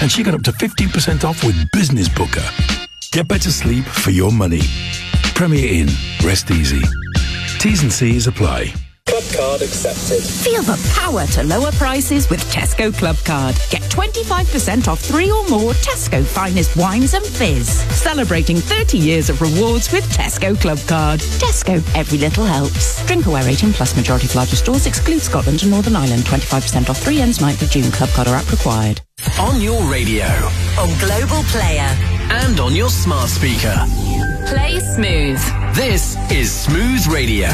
and she got up to 15% off with Business Booker. Get better sleep for your money. Premier Inn. Rest easy. T's and C's apply. Club Card accepted. Feel the power to lower prices with Tesco Club Card. Get 25% off 3 or more Tesco finest wines and fizz. Celebrating 30 years of rewards with Tesco Club Card. Tesco, every little helps. Drink aware 18 plus, majority of larger stores, exclude Scotland and Northern Ireland. 25% off 3 ends 9th of June. Club Card or app required. On your radio. On Global Player. And on your smart speaker. Play Smooth. This is Smooth Radio.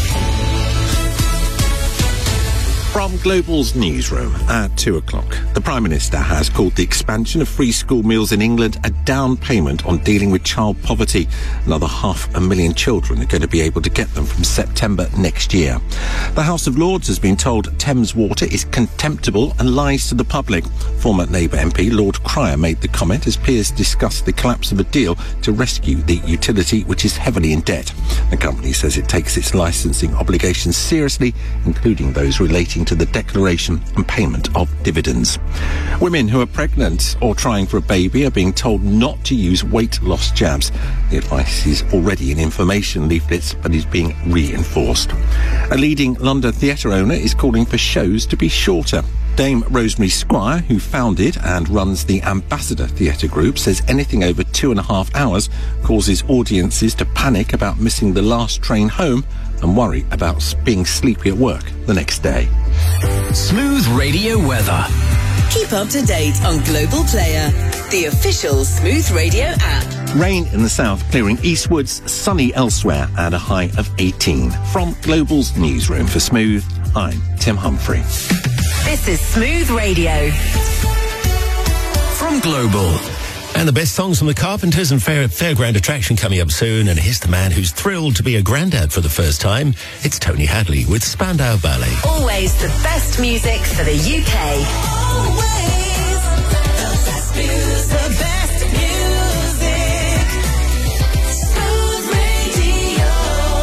From Global's newsroom at 2 o'clock, the Prime Minister has called the expansion of free school meals in England a down payment on dealing with child poverty. Another 500,000 children are going to be able to get them from September next year. The House of Lords has been told Thames Water is contemptible and lies to the public. Former Labour MP Lord Cryer made the comment as peers discussed the collapse of a deal to rescue the utility, which is heavily in debt. The company says it takes its licensing obligations seriously, including those relating to the declaration and payment of dividends. Women who are pregnant or trying for a baby are being told not to use weight loss jabs. The advice is already in information leaflets, but is being reinforced. A leading London theatre owner is calling for shows to be shorter. Dame Rosemary Squire, who founded and runs the Ambassador Theatre Group, says anything over 2.5 hours causes audiences to panic about missing the last train home and worry about being sleepy at work the next day. Smooth Radio weather. Keep up to date on Global Player, the official Smooth Radio app. Rain in the south, clearing eastwards, sunny elsewhere, and a high of 18. From Global's newsroom for Smooth, I'm Tim Humphrey. This is Smooth Radio. From Global. And the best songs from the Carpenters and Fairground Attraction coming up soon. And here's the man who's thrilled to be a granddad for the first time. It's Tony Hadley with Spandau Ballet. Always the best music for the UK. Always the best music. The best music. Smooth Radio.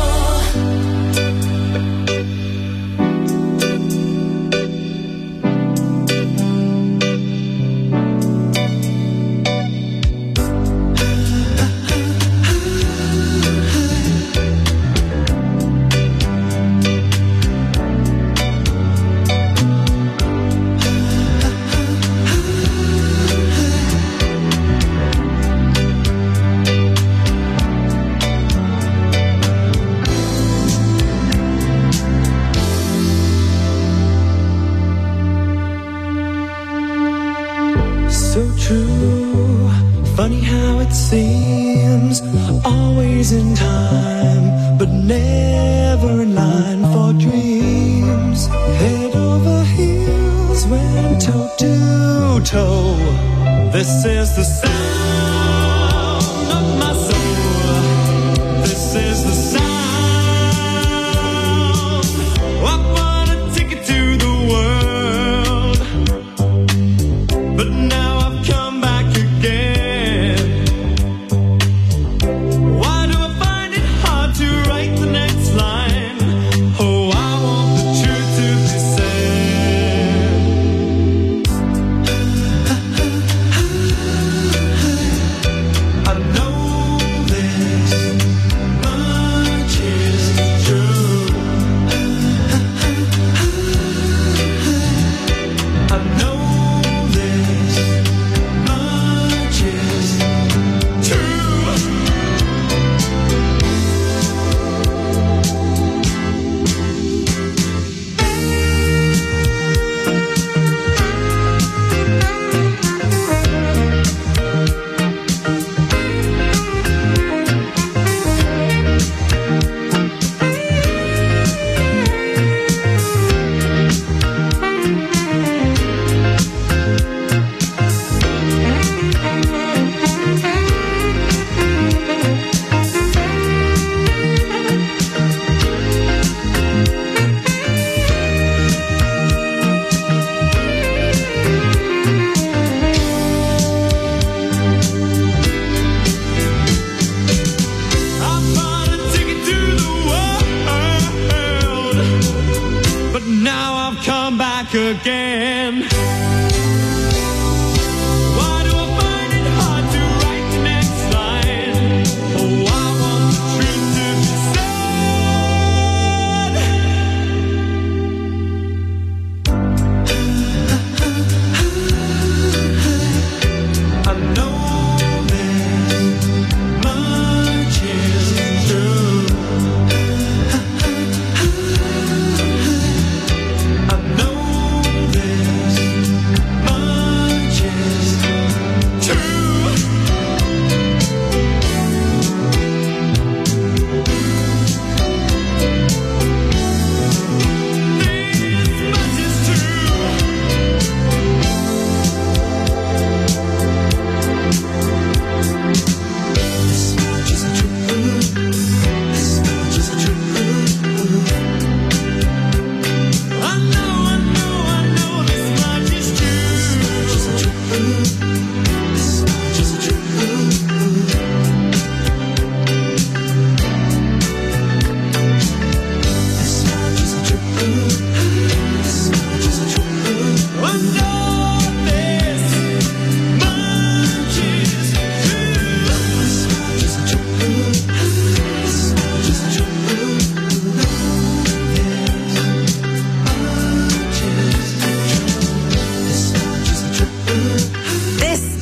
Funny how it seems, always in time, but never in line for dreams. Head over heels, went toe to toe. This is the sound of my soul. This is the sound. I want a ticket to the world, but now I've come back again.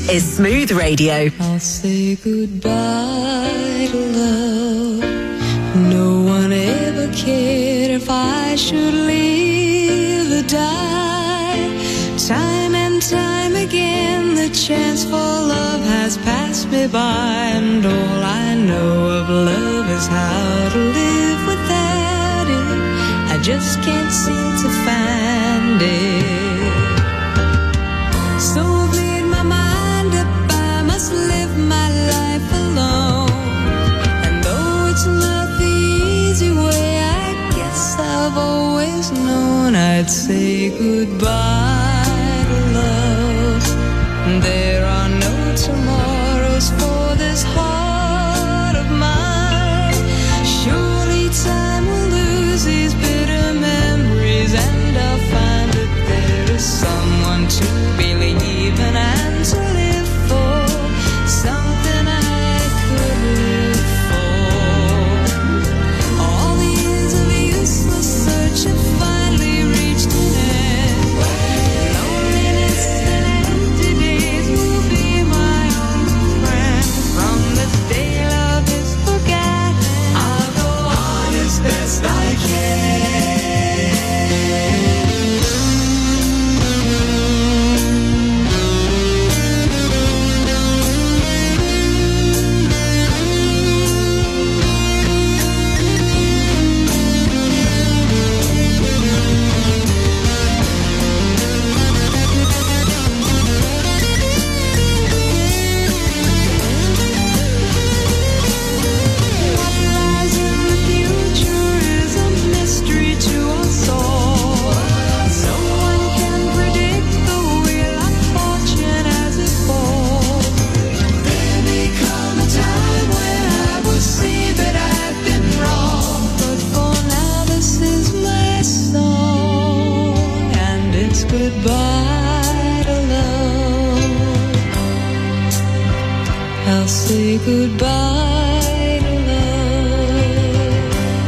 is Smooth Radio. I'll say goodbye to love. No one ever cared if I should live or die. Time and time again, the chance for love has passed me by, and all I know of love is how to live without it. I just can't seem to find it. So I've made my mind up, I must live my life alone. And though it's not the easy way, I guess I've always known I'd say goodbye to love. There are no tomorrows for this heart of mine. Surely time will lose these bitter memories, and I'll find that there is someone to believe in and to live for, something I could live for. All the years of useless search have finally reached an end. Loneliness and empty days will be my only friend. From this day love is forgotten, I'll go on as best I can. What lies in the future is a mystery to us all. No one can predict the wheel of fortune as it falls. There may come a time when I will see that I've been wrong, but for now this is my song, and it's goodbye to love. I'll say goodbye to love.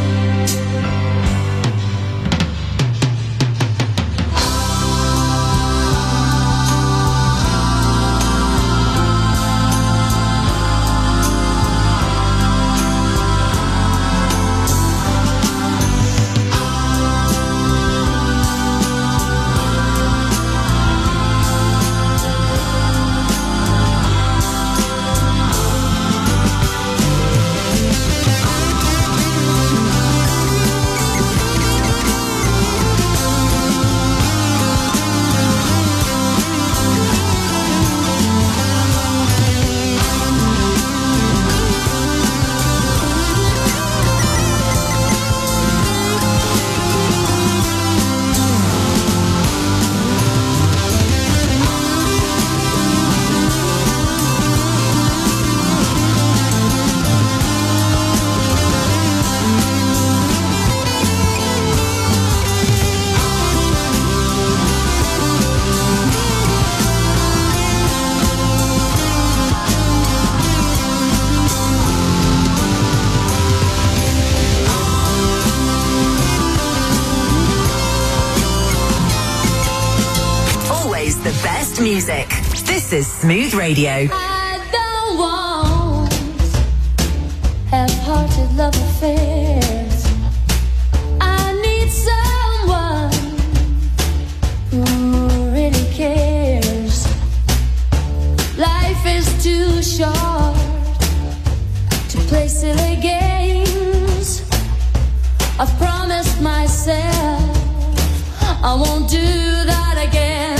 Always the best music. This is Smooth Radio. I don't want half-hearted love affairs. I need someone who really cares. Life is too short to play silly games. I've promised myself I won't do that again.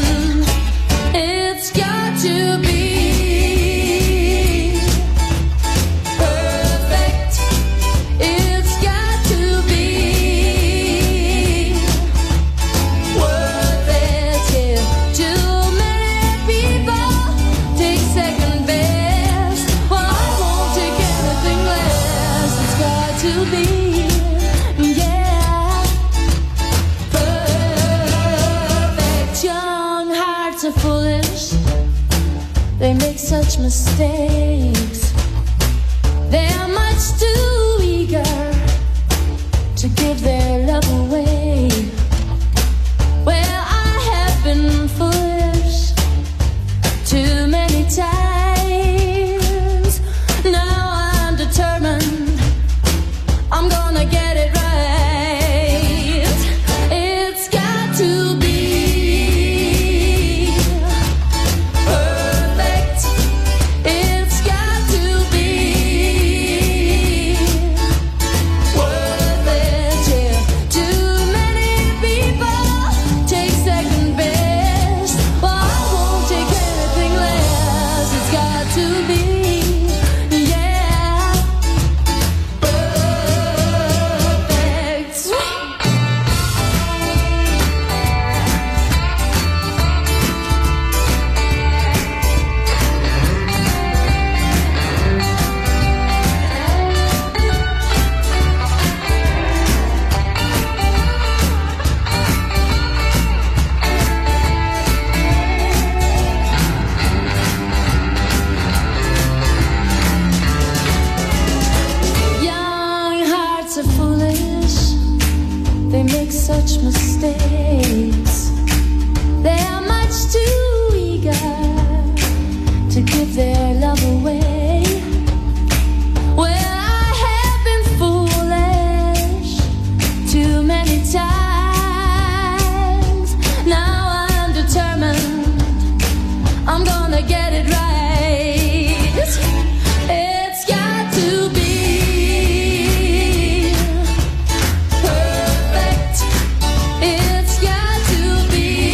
It's got to be perfect. It's got to be worth it. Yeah. Too many people take second best. Well, I won't take anything less. It's got to be, yeah, perfect. Young hearts are foolish. They make such mistakes. They are much too eager to give their love away. Well, I have been foolish too many mistakes. They are much too eager to give their love away. Well, I have been foolish too many times. Now I'm determined I'm gonna get it right. It's got to be perfect. It's got to be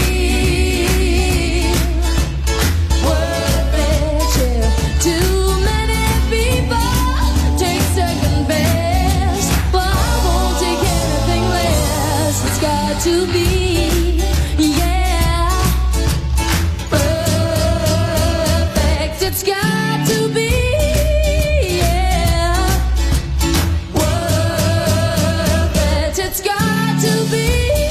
worth it. Yeah. Too many people take second best, but I won't take anything less. It's got to be, yeah, perfect. It's got to be, yeah, worth it. It's got to be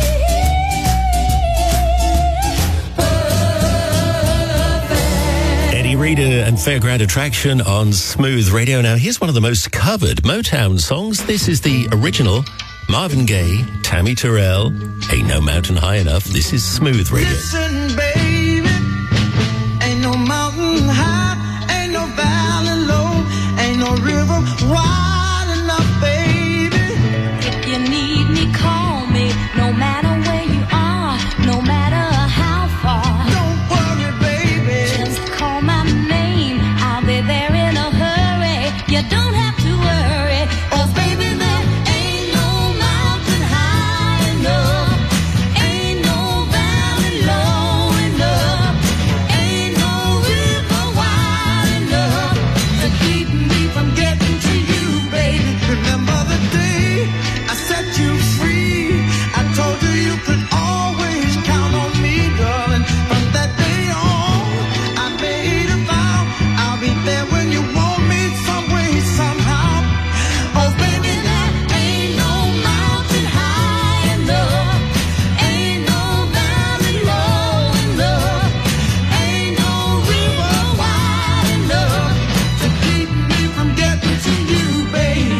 perfect. Eddie Reader and Fairground Attraction on Smooth Radio. Now, here's one of the most covered Motown songs. This is the original Marvin Gaye, Tammy Terrell, Ain't No Mountain High Enough. This is Smooth Radio. Listen, baby, ain't no mountain high, ain't no valley low, ain't no river wide enough, baby. If you need me, call me. No matter where you are, no matter how far. Don't worry, baby. Just call my name. I'll be there in a hurry. You don't have to worry. 'Cause baby, there ain't no mountain high enough. Ain't no valley low enough. Ain't no river wide enough to keep me from getting to you, baby. Remember the day I set you free? I told you you could always count on me, darling. From that day on, I made a vow I'll be there when you want me, some way, somehow. Oh, baby, there ain't no mountain high enough. Ain't no valley low enough. Ain't no river wide enough to keep me from getting to you, baby.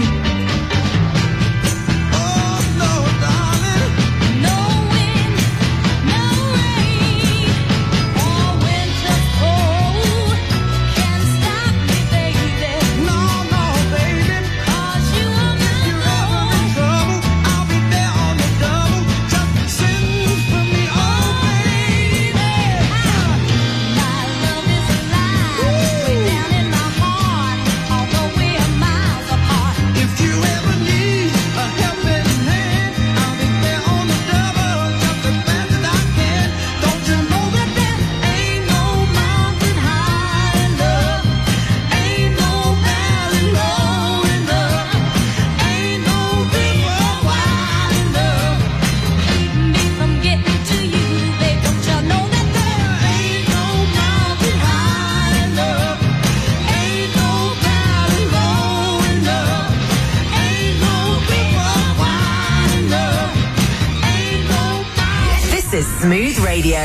Oh, no, darling. No wind, no rain, or winter cold can stop me, baby. No, no, baby. 'Cause you are my Trouble, I'll be there on the double. Just sing for me, oh, baby. My love is alive, way down in my heart, although we are miles apart. If you ever need a helping hand, I'll be there on the double, just as fast as I can. Don't you know that there ain't no mountain high enough? Ain't no valley low enough. Ain't no river wide enough. Keep me from getting to you, babe. Don't you know that there Ain't no mountain high enough. Ain't no valley low enough. Ain't no river wide enough. Ain't no mountain. This is Smooth Radio.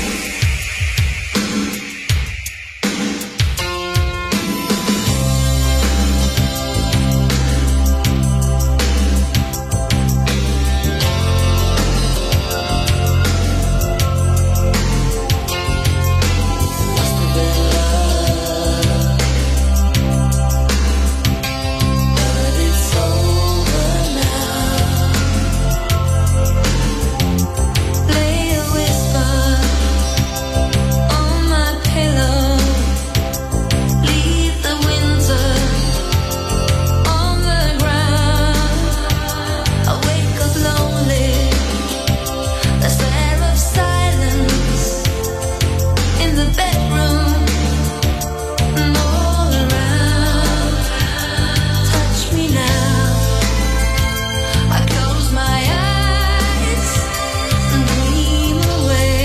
Lay a whisper on my pillow. Leave the winter on the ground. I wake up lonely. The stare of silence in the bedroom and all around. Touch me now. I close my eyes and dream away.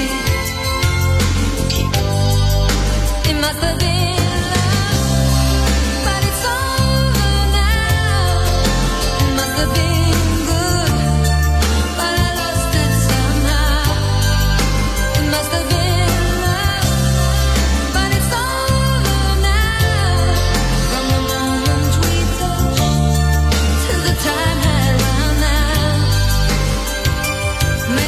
It must have been love, but it's over now. It must have been good, but I lost it somehow. It must have been love, but it's over now. From the moment we touched till the time had run out.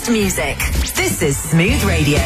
best music. This is Smooth Radio.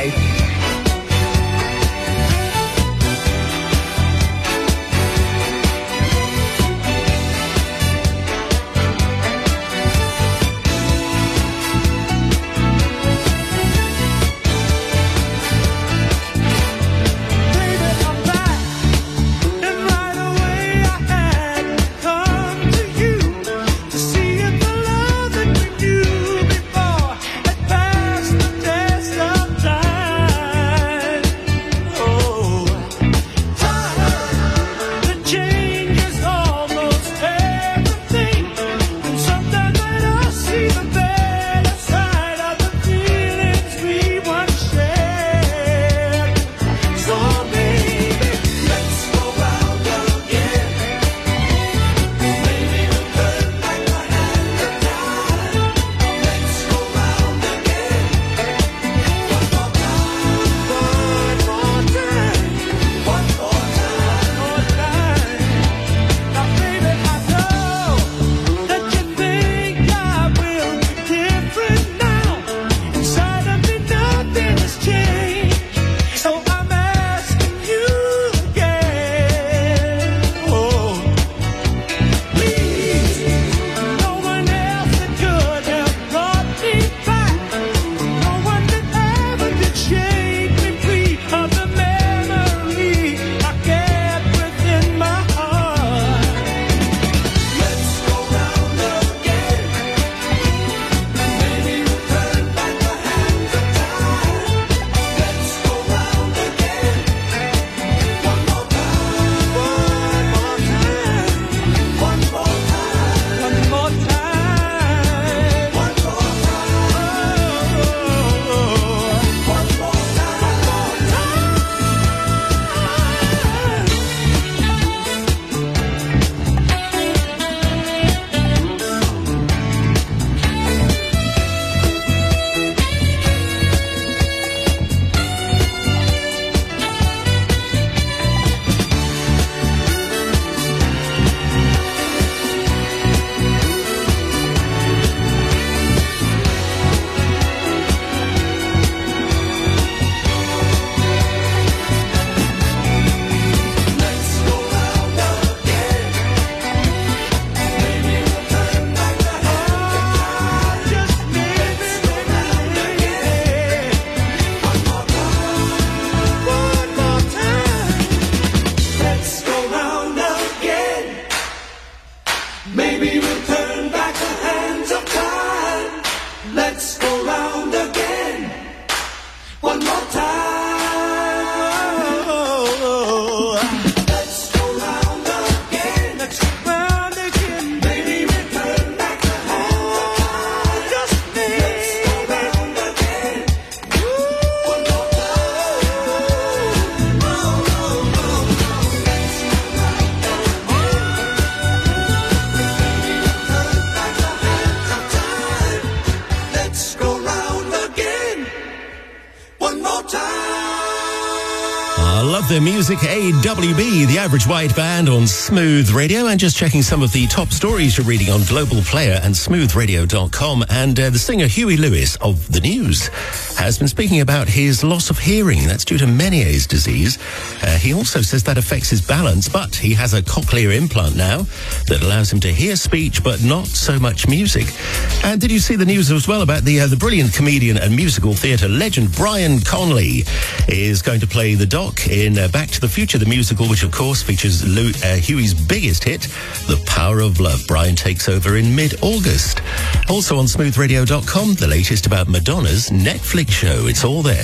The music, AWB, the Average White Band on Smooth Radio, and just checking some of the top stories you're reading on Global Player and smoothradio.com. And the singer Huey Lewis of The News has been speaking about his loss of hearing. That's due to Meniere's disease. He also says that affects his balance, but he has a cochlear implant now that allows him to hear speech, but not so much music. And did you see the news as well about the brilliant comedian and musical theatre legend Brian Conley is going to play the Doc in Back to the Future, the musical, which of course features Huey's biggest hit, The Power of Love. Brian takes over in mid-August. Also on smoothradio.com, the latest about Madonna's Netflix show. It's all there.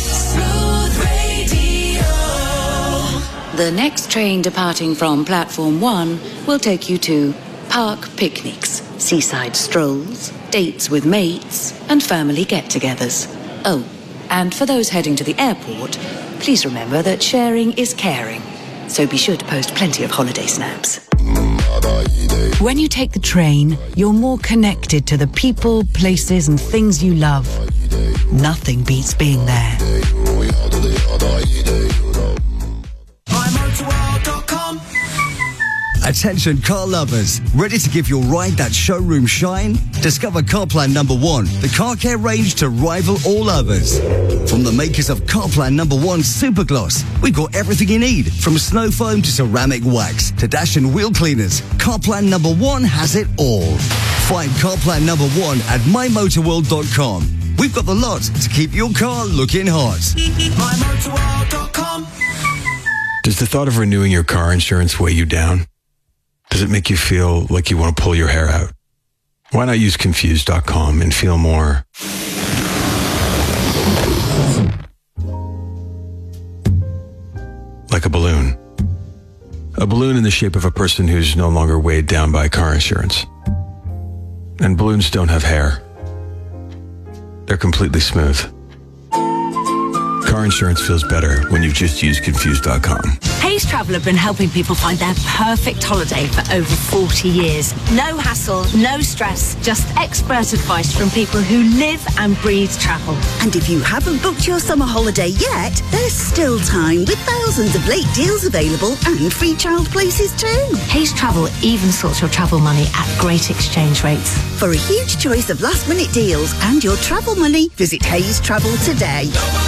Smooth Radio. The next train departing from Platform 1 will take you to park picnics, seaside strolls, dates with mates, and family get-togethers. Oh, and for those heading to the airport, please remember that sharing is caring. So be sure to post plenty of holiday snaps. When you take the train, you're more connected to the people, places, and things you love. Nothing beats being there. Attention car lovers, ready to give your ride that showroom shine? Discover Carplan Number 1, the car care range to rival all others. From the makers of Carplan Number 1 Supergloss, we've got everything you need, from snow foam to ceramic wax to dash and wheel cleaners. Carplan Number 1 has it all. Find Carplan Number 1 at mymotorworld.com. We've got the lot to keep your car looking hot. mymotorworld.com. Does the thought of renewing your car insurance weigh you down? Does it make you feel like you want to pull your hair out? Why not use Confused.com and feel more like a balloon? A balloon in the shape of a person who's no longer weighed down by car insurance. And balloons don't have hair. They're completely smooth. Car insurance feels better when you've just used Confused.com. Hayes Travel have been helping people find their perfect holiday for over 40 years. No hassle, no stress, just expert advice from people who live and breathe travel. And if you haven't booked your summer holiday yet, there's still time with thousands of late deals available and free child places too. Hayes Travel even sorts your travel money at great exchange rates. For a huge choice of last-minute deals and your travel money, visit Hayes Travel today.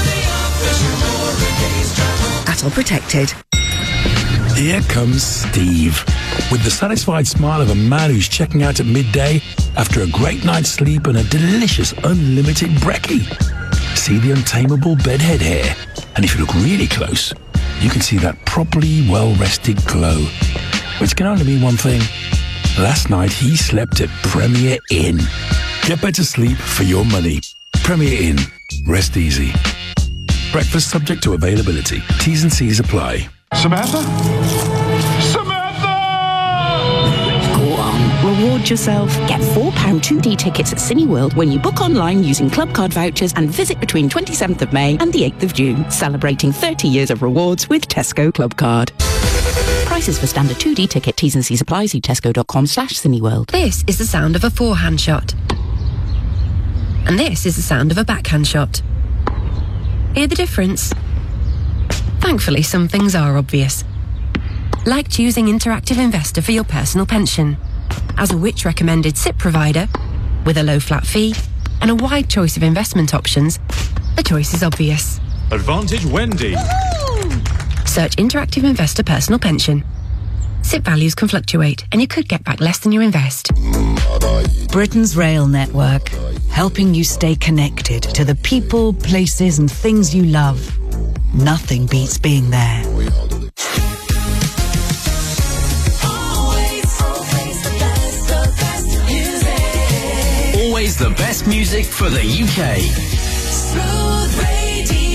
At all protected. Here comes Steve, with the satisfied smile of a man who's checking out at midday after a great night's sleep and a delicious unlimited brekkie. See the untamable bedhead hair, and if you look really close, you can see that properly well-rested glow, which can only mean one thing. Last night he slept at Premier Inn. Get better sleep for your money. Premier Inn. Rest easy. Breakfast subject to availability. T's and C's apply. Samantha? Samantha! Go on, reward yourself. Get £4 2D tickets at Cineworld when you book online using Club Card vouchers and visit between 27th of May and the 8th of June, celebrating 30 years of rewards with Tesco Club Card. Prices for standard 2D ticket. T's and C's apply. See tesco.com/Cineworld. This is the sound of a forehand shot. And this is the sound of a backhand shot. Hear the difference? Thankfully, some things are obvious. Like choosing Interactive Investor for your personal pension. As a Which recommended SIP provider, with a low flat fee and a wide choice of investment options, the choice is obvious. Advantage Wendy. Search Interactive Investor Personal Pension. SIP values can fluctuate and you could get back less than you invest. Britain's rail network, helping you stay connected to the people, places and things you love. Nothing beats being there. Always the best music for the UK. Smooth Radio.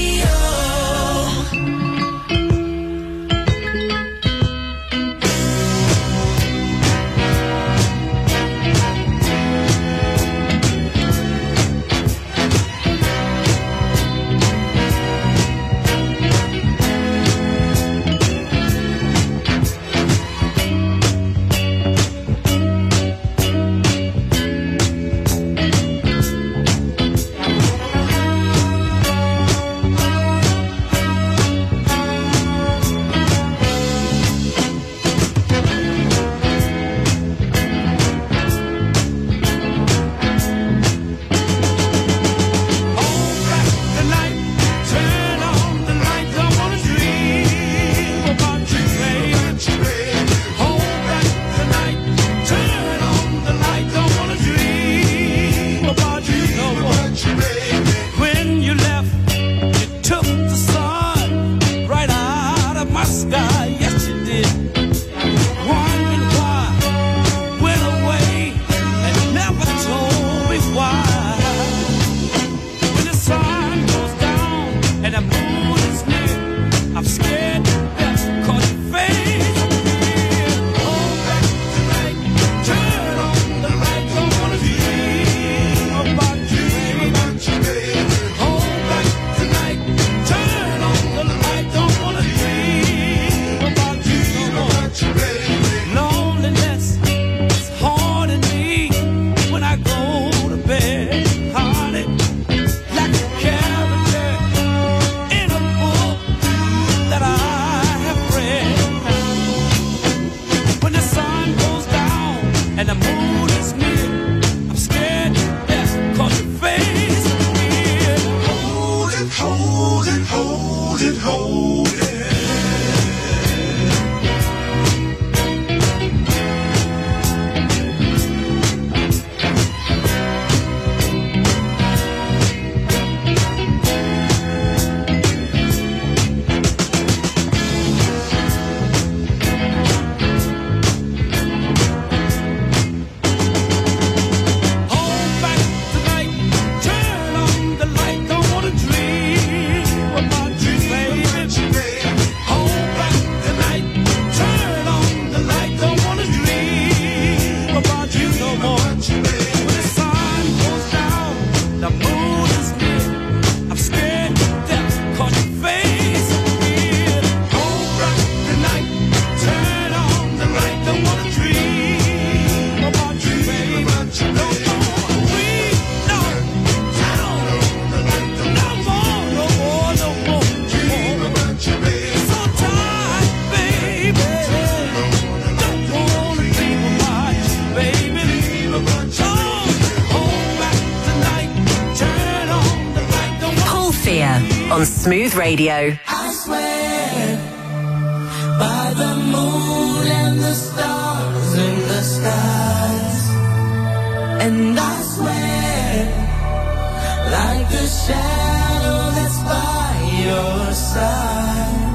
On Smooth Radio. I swear by the moon and the stars in the skies, and I swear like the shadow that's by your side.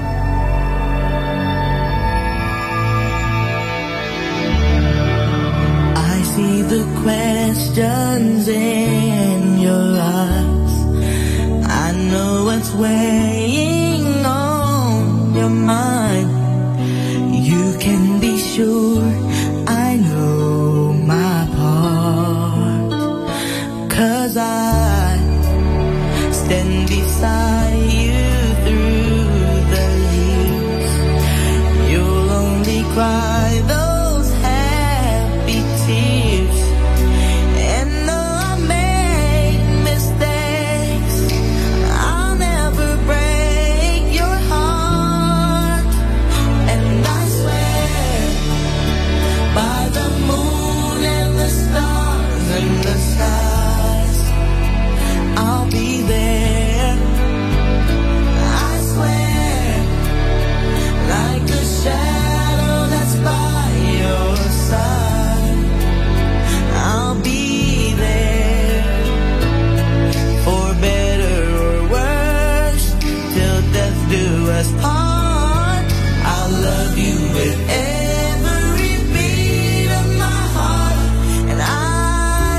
I see the questions in your eyes. I know what's weighing on your mind. You can be sure I know my part, 'cause I stand beside you through the years. You'll only cry those happy tears. And though I make mistakes, I'll never break your heart. And I swear by the moon and the stars in the skies, I'll be there. I swear like the shadow that's by your side, I'll be there. For better or worse, till death do us part. I'll love you with every beat of my heart, and I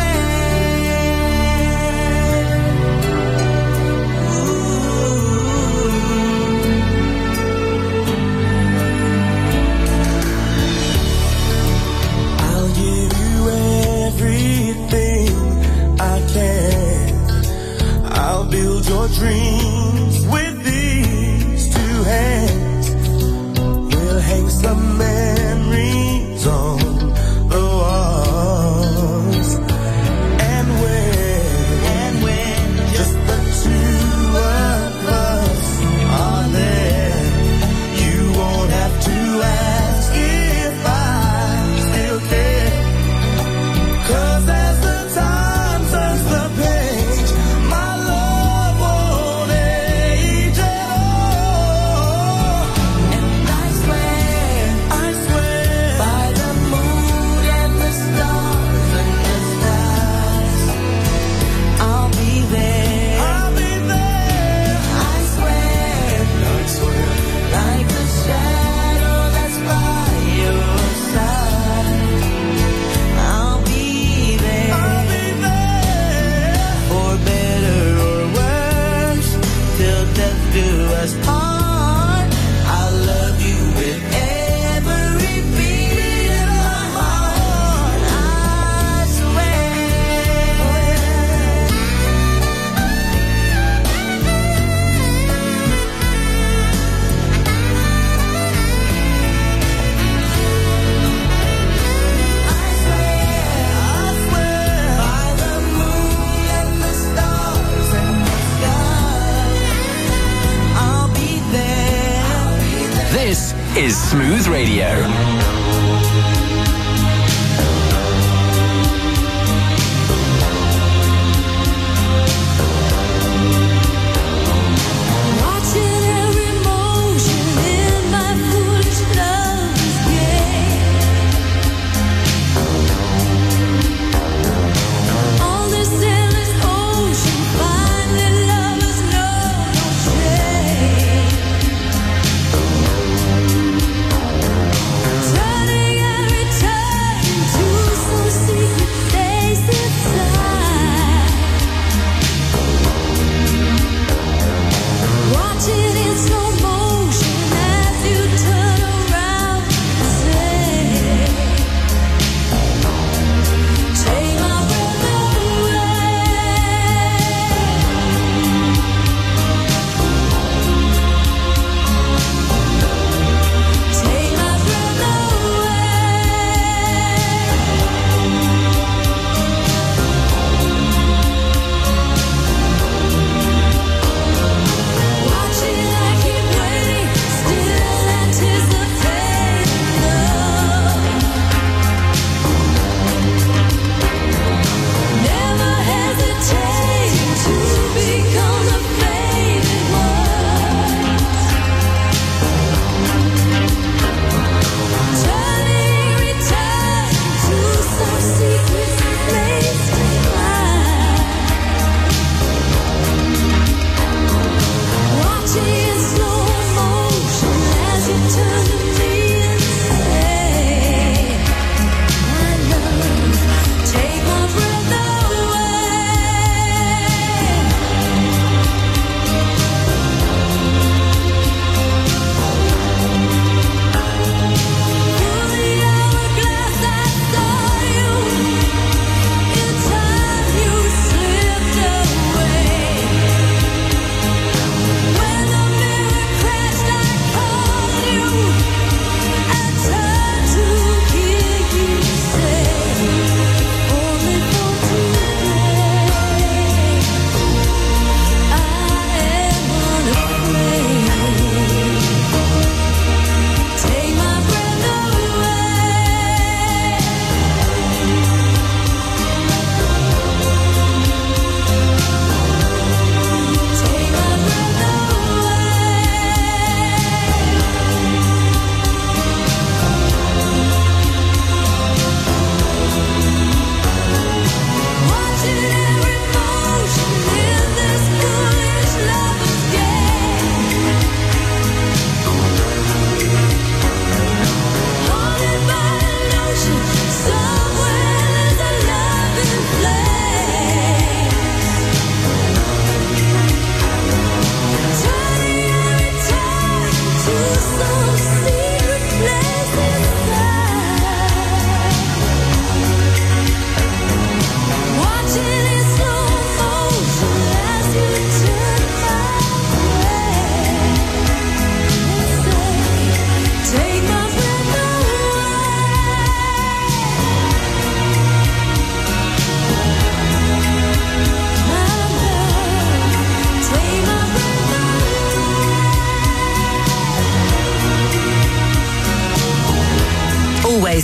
swear. I'll give you everything I can. I'll build your dreams with these two hands. We'll hang some memories on the walls. And when just the two of us are there, you won't have to ask if I still care. 'Cause as the time turns the page, my love won't age at all. And I swear by the moon and the stars and the skies, I'll be there. I swear like the shadow that's by your side, I'll be there. For better or worse, till death do us part. I'll love you with every beat of my heart. I swear. By the moon and the stars and the skies, I'll be there. This is Smooth Radio. One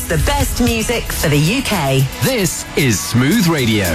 the best music for the UK. This is Smooth Radio.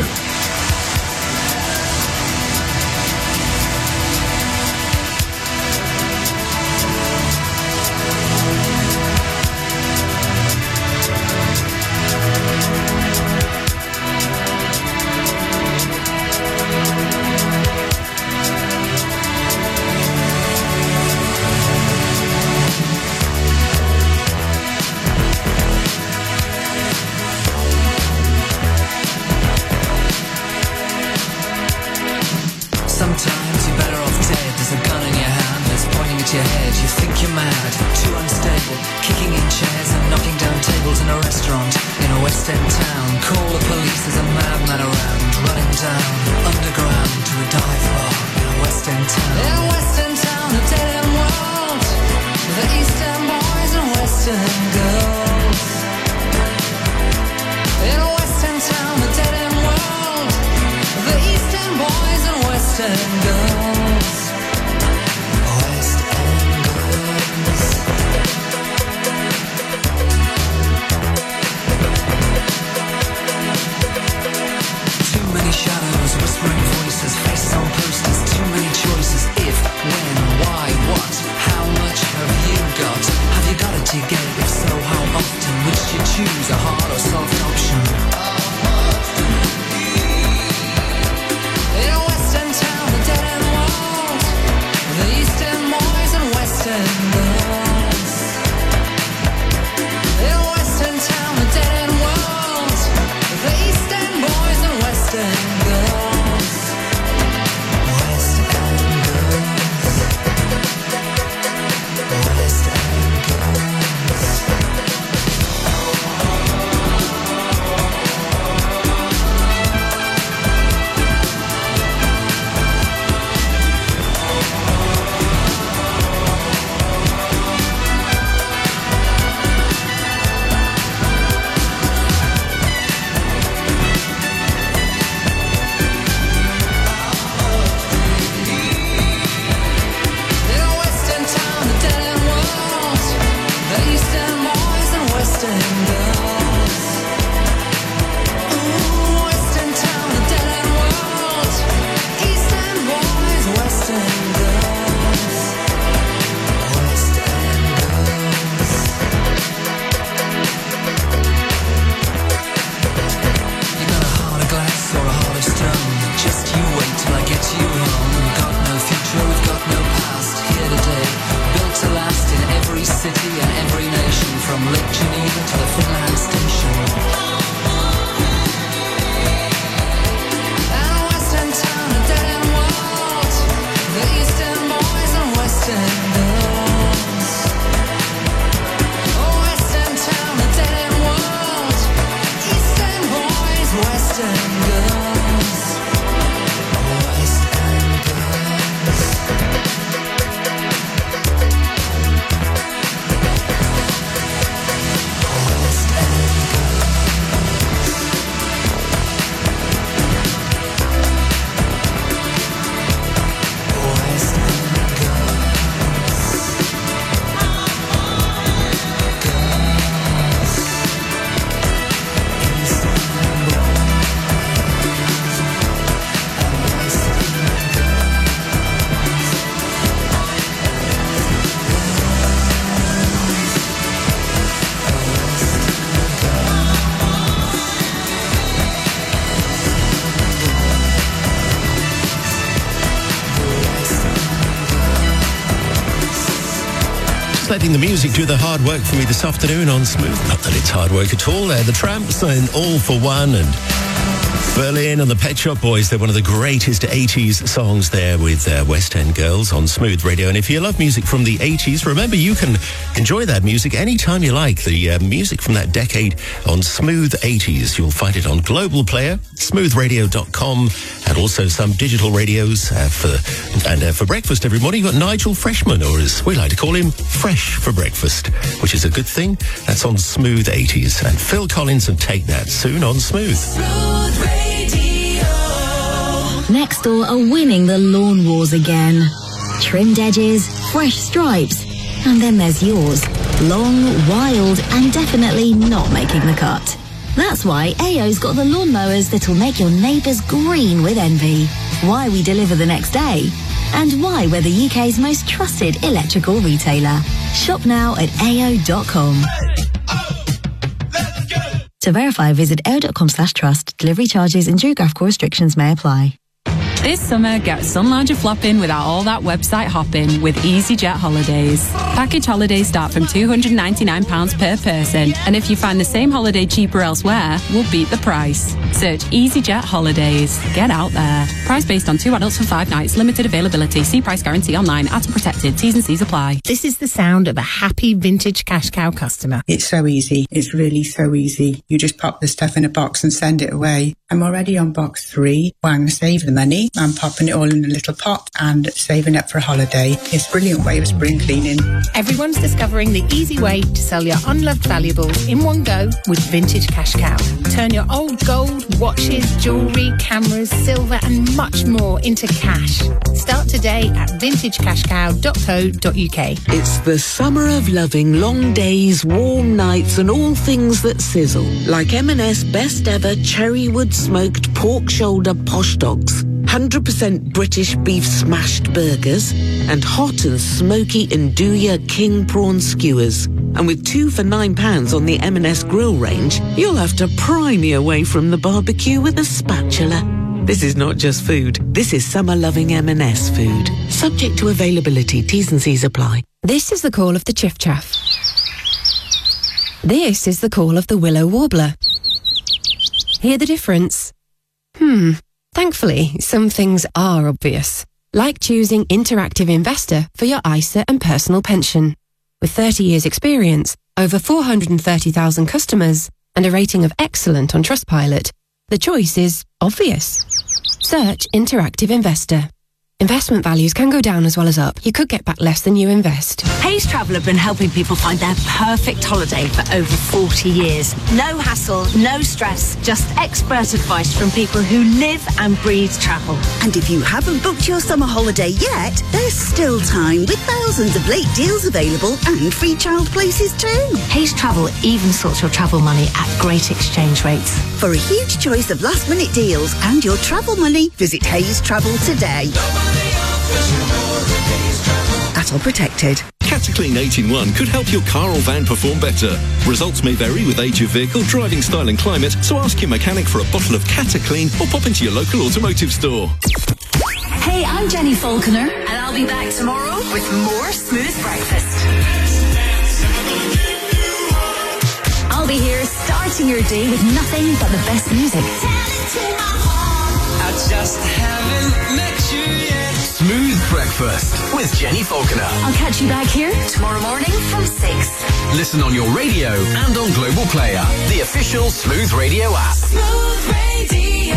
Sometimes you're better off dead. There's a gun in your hand that's pointing at your head. You think you're mad, too unstable, kicking in chairs and knocking down tables in a restaurant in a West End town. Call the police, there's a madman around, running down underground to a dive bar in a West End town. In a West End town, a dead end world, the East End boys and West End girls. In a West End town, a dead end world, the East End boys and West End girls. West End girls. Too many shadows, whispering voices, faces on posters, too many choices. If, when, why, what, how much have you got? Have you got it to get it? If so, how often? Which you choose, a hard or soft option? In a West End town, a dead end world, the East End boys and West End girls. In a West End town, a dead end world, the East End boys and West End girls. West End girls. West End girls. In a West End town, a dead end world, the East End boys and West End girls. Ooh, West End town, a dead end world, East End boys, West End girls. West End girls. You got a heart of glass or a heart of stone, just you wait till I get you home. We've got no future, we've got no past, here today, built to last in every city and every nation, from Lake Geneva to the Finland station. And a West End town, a dead end world, the East End boys and West End girls. Oh, West End town, a dead end world, East End boys, West End girls. West End girls. West End West End Letting the music do the hard work for me this afternoon on Smooth. Not that it's hard work at all. The Tramps and All for One and Berlin and the Pet Shop Boys. They're one of the greatest 80s songs there with West End Girls on Smooth Radio. And if you love music from the 80s, remember you can enjoy that music anytime you like. The music from that decade on Smooth 80s. You'll find it on Global Player, smoothradio.com, and also some digital radios for breakfast every morning. You've got Nigel Freshman, or as we like to call him, Fresh for Breakfast, which is a good thing. That's on Smooth 80s. And Phil Collins and Take That soon on Smooth. Next Door are winning the lawn wars again. Trimmed edges, fresh stripes, and then there's yours. Long, wild, and definitely not making the cut. That's why AO's got the lawnmowers that'll make your neighbours green with envy. Why we deliver the next day. And why we're the UK's most trusted electrical retailer. Shop now at AO.com. To verify, visit AO.com/trust. Delivery charges and geographical restrictions may apply. This summer, get sun lounger flopping without all that website hopping with EasyJet Holidays. Package holidays start from £299 per person, and if you find the same holiday cheaper elsewhere, we'll beat the price. Search EasyJet Holidays. Get out there. Price based on 2 adults for 5 nights. Limited availability. See price guarantee online. Atom protected. T's and C's apply. This is the sound of a happy vintage cash cow customer. It's so easy. It's really so easy. You just pop the stuff in a box and send it away. I'm already on box 3. Well, I'm going to save the money. I'm popping it all in a little pot and saving up for a holiday. It's a brilliant way of spring cleaning. Everyone's discovering the easy way to sell your unloved valuables in one go with Vintage Cash Cow. Turn your old gold, watches, jewellery, cameras, silver and much more into cash. Start today at vintagecashcow.co.uk. It's the summer of loving long days, warm nights and all things that sizzle. Like M&S best ever Cherrywood smoked pork shoulder posh dogs. 100% British beef smashed burgers and hot and smoky Nduja king prawn skewers. And with 2 for £9 on the M&S grill range, you'll have to pry me away from the barbecue with a spatula. This is not just food. This is summer-loving M&S food. Subject to availability. T's and C's apply. This is the call of the chiff chaff. This is the call of the willow warbler. Hear the difference? Thankfully, some things are obvious, like choosing Interactive Investor for your ISA and personal pension. With 30 years' experience, over 430,000 customers, and a rating of excellent on Trustpilot, the choice is obvious. Search Interactive Investor. Investment values can go down as well as up. You could get back less than you invest. Hayes Travel have been helping people find their perfect holiday for over 40 years. No hassle, no stress, just expert advice from people who live and breathe travel. And if you haven't booked your summer holiday yet, there's still time with thousands of late deals available and free child places too. Hayes Travel even sorts your travel money at great exchange rates. For a huge choice of last-minute deals and your travel money, visit Hayes Travel today. At all protected. Cataclean 8-in-1 could help your car or van perform better. Results may vary with age of vehicle, driving style and climate, so ask your mechanic for a bottle of Cataclean or pop into your local automotive store. Hey, I'm Jenny Falconer, and I'll be back tomorrow with more Smooth Breakfast. I'll be here starting your day with nothing but the best music. I just haven't met you yet. Smooth Breakfast with Jenny Falconer. I'll catch you back here tomorrow morning from 6. Listen on your radio and on Global Player, the official Smooth Radio app. Smooth Radio.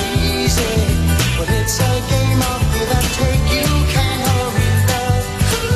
It's a game of give and take. You can't hurry love.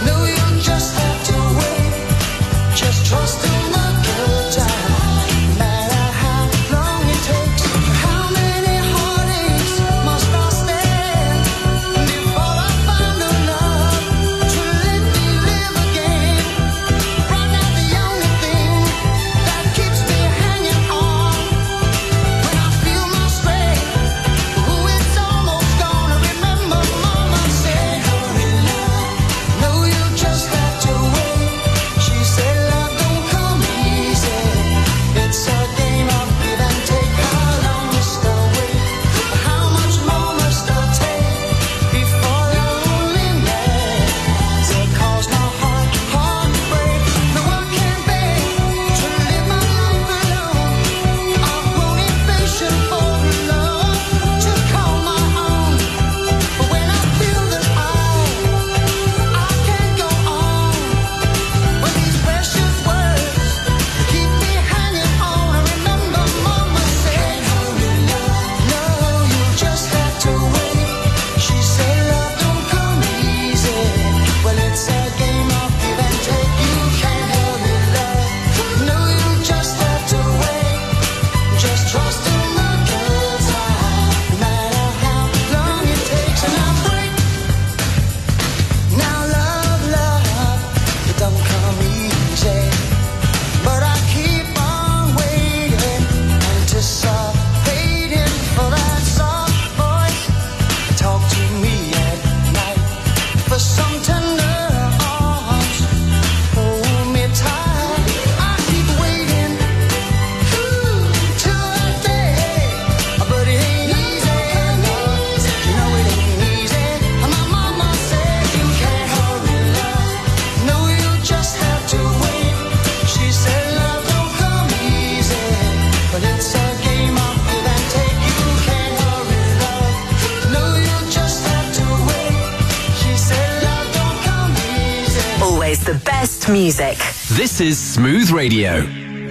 music. This is Smooth Radio.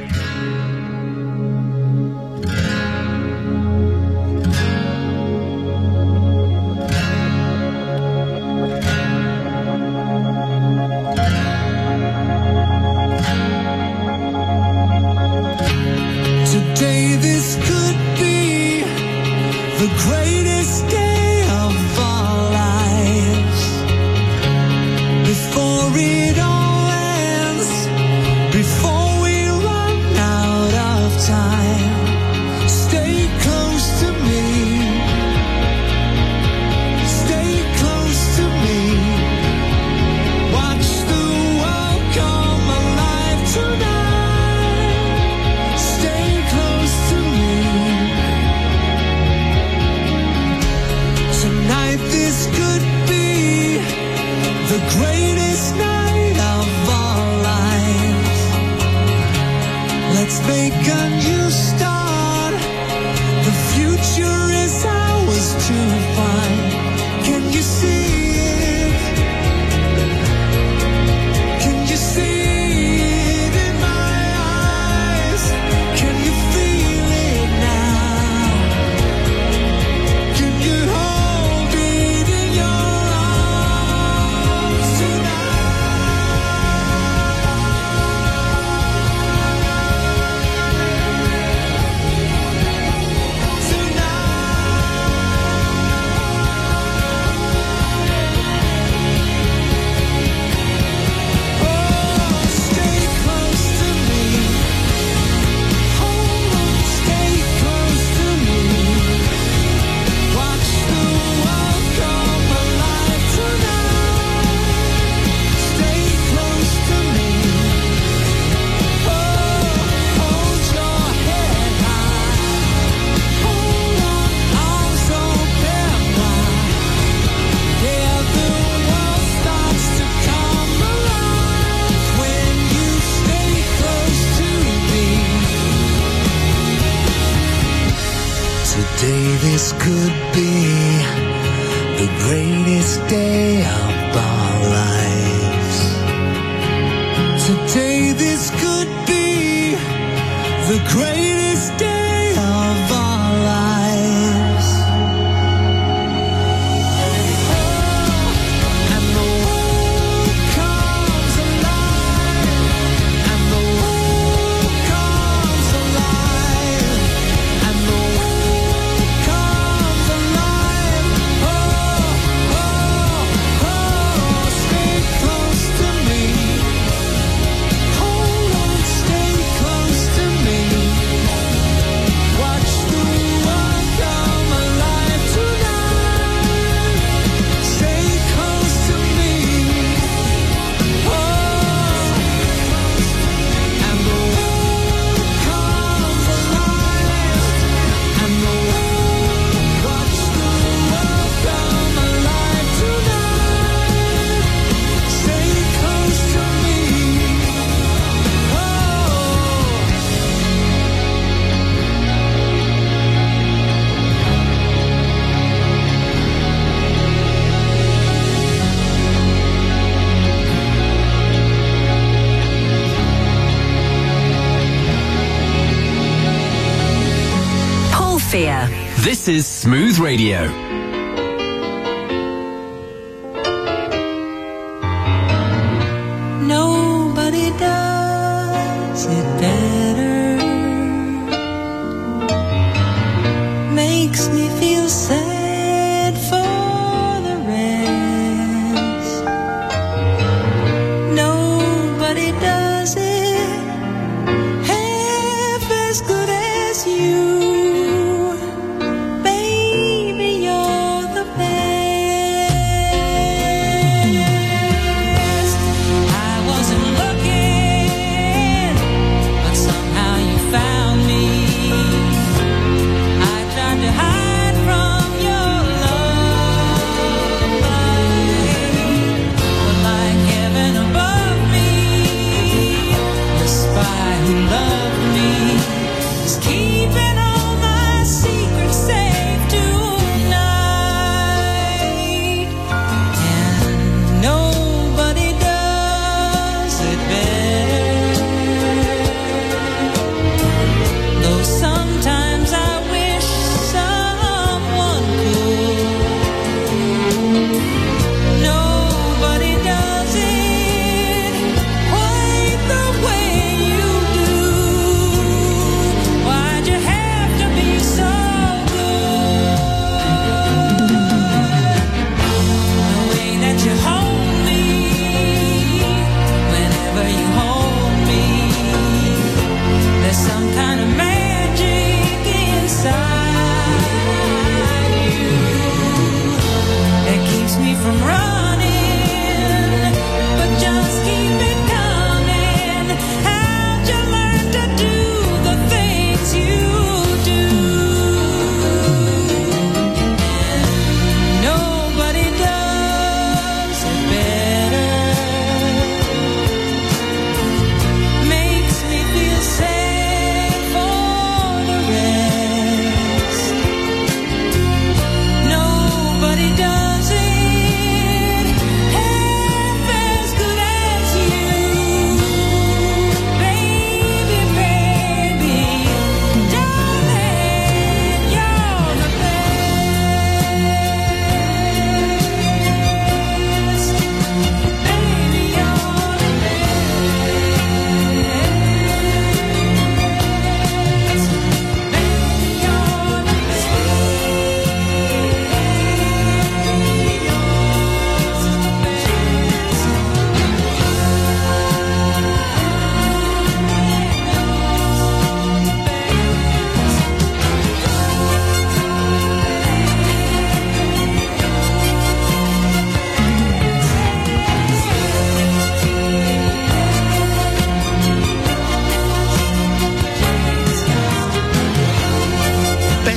Today this could be the greatest day of our lives. Before it all ends, before we run out of time, stay close to me. Stay close to me. Watch the world come alive tonight. Stay close to me. Tonight this could be the greatest night of our lives. Let's make a new start. The future is ours to find. Can you see it? Can you see it in my eyes? Can you feel it now? Can you hold it in your arms stay close to me. Hold on, stay close to me. Watch the world come alive tonight. Stay close to me. Hold your head high. Hold on, arms open wide. Yeah, the world starts to come alive when you stay close to me. Today this could be the greatest day of our lives. Today this could be the greatest day of our lives. And the world comes alive. And the world comes alive. And the world comes alive. Stay close to me. Hold on, stay close to me. Watch the world come alive tonight. Stay close to me. And the world comes alive. And the world, watch the world come alive tonight. Stay close to me. Paul Fear. This is Smooth Radio. Nobody does it better. Makes me feel sad for the rest. Nobody does it half as good as you. Baby, you're the best. I wasn't looking, but somehow you found me. I tried to hide from your love, but like heaven above me, the spy who loved me is keeping all my secrets safe tonight. And nobody does it better.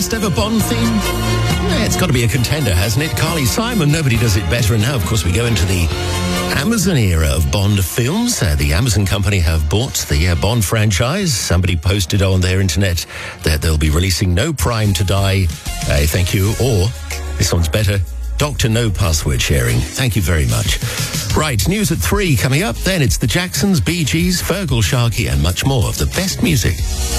best ever Bond theme? It's got to be a contender, hasn't it? Carly Simon, nobody does it better. And now, of course, we go into the Amazon era of Bond films. The Amazon company have bought the Bond franchise. Somebody posted on their internet that they'll be releasing No Prime to Die, thank you, or, this one's better, Dr. No Password Sharing. Thank you very much. Right, news at 3 coming up. Then it's the Jacksons, Bee Gees, Fergal, Sharkey, and much more of the best music.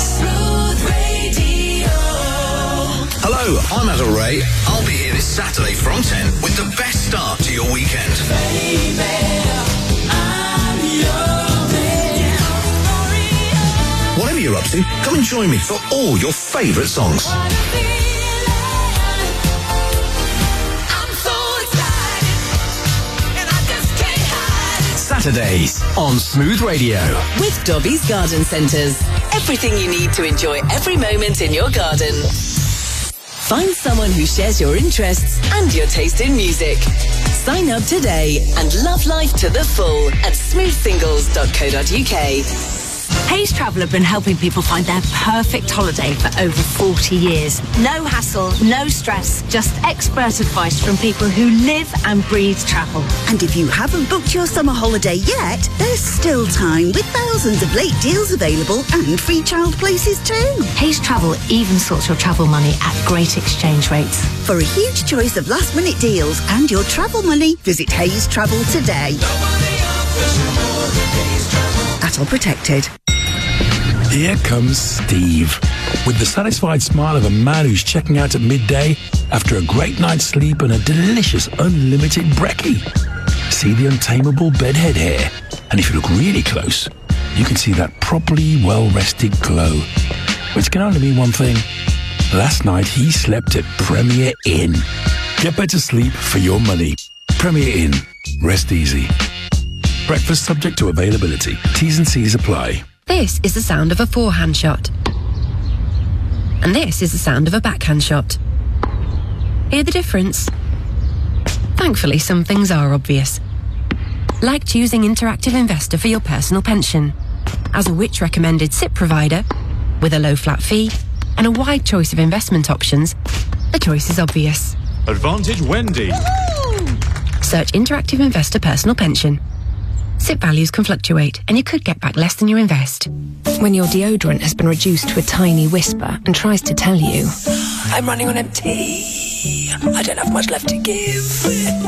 Hello, I'm Adel Ray. I'll be here this Saturday from 10 with the best start to your weekend. Whatever you're up to, come and join me for all your favourite songs. Saturdays on Smooth Radio. With Dobby's Garden Centres. Everything you need to enjoy every moment in your garden. Find someone who shares your interests and your taste in music. Sign up today and love life to the full at smoothsingles.co.uk. Hayes Travel have been helping people find their perfect holiday for over 40 years. No hassle, no stress, just expert advice from people who live and breathe travel. And if you haven't booked your summer holiday yet, there's still time with thousands of late deals available and free child places too. Hayes Travel even sorts your travel money at great exchange rates. For a huge choice of last-minute deals and your travel money, visit Hayes Travel today. ATOL protected. Here comes Steve, with the satisfied smile of a man who's checking out at midday after a great night's sleep and a delicious unlimited brekkie. See the untamable bedhead hair, and if you look really close, you can see that properly well-rested glow, which can only mean one thing. Last night he slept at Premier Inn. Get better sleep for your money. Premier Inn. Rest easy. Breakfast subject to availability. T's and C's apply. This is the sound of a forehand shot. And this is the sound of a backhand shot. Hear the difference? Thankfully, some things are obvious. Like choosing Interactive Investor for your personal pension. As a Which recommended SIP provider, with a low flat fee and a wide choice of investment options, the choice is obvious. Advantage Wendy. Search Interactive Investor Personal Pension. SIP values can fluctuate, and you could get back less than you invest. When your deodorant has been reduced to a tiny whisper and tries to tell you, I'm running on empty, I don't have much left to give.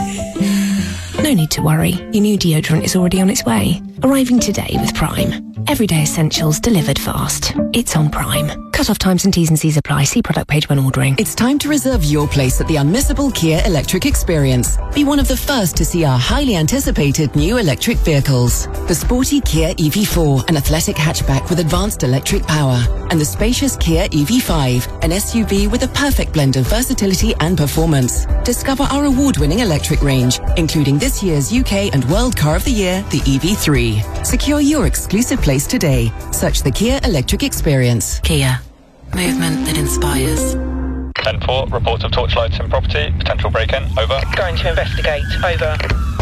No need to worry, your new deodorant is already on its way. Arriving today with Prime. Everyday essentials delivered fast. It's on Prime. Cut-off times and T's and C's apply. See product page when ordering. It's time to reserve your place at the unmissable Kia electric experience. Be one of the first to see our highly anticipated new electric vehicles. The sporty Kia EV4, an athletic hatchback with advanced electric power. And the spacious Kia EV5, an SUV with a perfect blend of versatility and performance. Discover our award-winning electric range, including this year's UK and World Car of the Year, the EV3. Secure your exclusive place today. Search the Kia electric experience. Kia. Movement that inspires. 10-4, reports of torchlights in property, potential break-in, over. Going to investigate, over.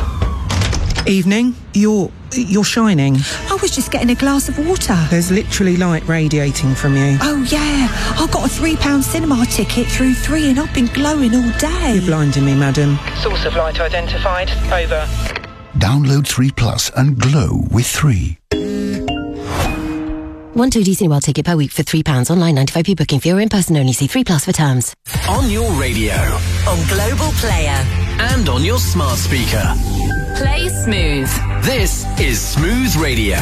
Evening, you're shining. I was just getting a glass of water. There's literally light radiating from you. Oh yeah, I got a £3 cinema ticket through 3 and I've been glowing all day. You're blinding me, madam. Source of light identified, over. Download 3 Plus and glow with 3. 1 2D Cineworld ticket per week for £3. Online 95p booking fee or in person only. See 3 Plus for terms. On your radio. On Global Player. And on your smart speaker. Play Smooth. This is Smooth Radio.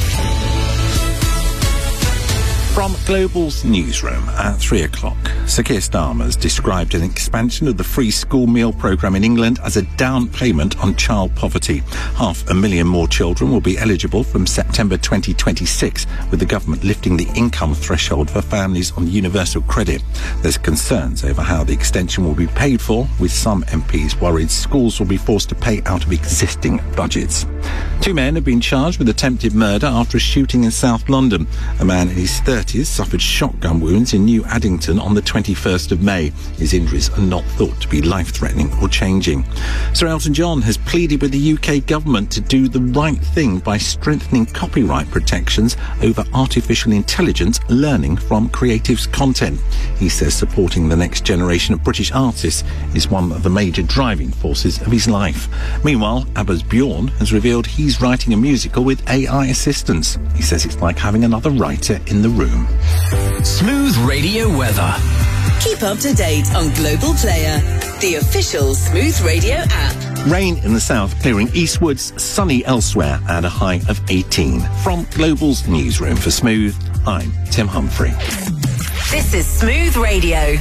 From Global's newsroom at 3 o'clock, Sir Keir Starmer's described an expansion of the free school meal programme in England as a down payment on child poverty. 500,000 more children will be eligible from September 2026, with the government lifting the income threshold for families on universal credit. There's concerns over how the extension will be paid for, with some MPs worried schools will be forced to pay out of existing budgets. Two men have been charged with attempted murder after a shooting in South London. A man in his 30s suffered shotgun wounds in New Addington on the 21st of May. His injuries are not thought to be life-threatening or changing. Sir Elton John has pleaded with the UK government to do the right thing by strengthening copyright protections over artificial intelligence learning from creatives' content. He says supporting the next generation of British artists is one of the major driving forces of his life. Meanwhile, ABBA's Bjorn has revealed he's writing a musical with AI assistance. He says it's like having another writer in the room. Smooth Radio weather. Keep up to date on Global Player, the official Smooth Radio app. Rain in the south, clearing eastwards, sunny elsewhere, and a high of 18. From Global's newsroom for Smooth, I'm Tim Humphrey. This is Smooth Radio.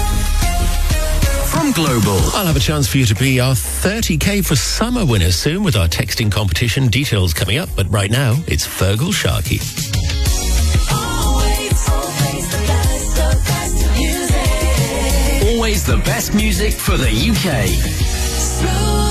From Global. I'll have a chance for you to be our 30k for summer winner soon with our texting competition. Details coming up, but right now, it's Fergal Sharkey. Always the best music for the UK. Smooth.